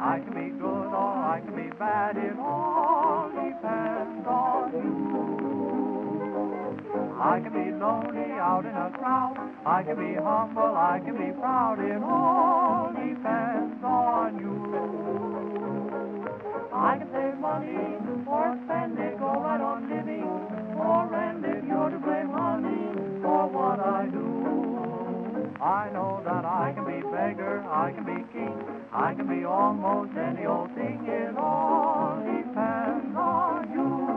I can be good or I can be bad. It all depends on you. I can be lonely out in a crowd. I can be humble, I can be proud. It all depends on you. I can save money or spend it, go right on living or rent it. You're to blame, honey, for what I do. I know that I can be beggar, I can be king, I can be almost any old thing. It all depends on you.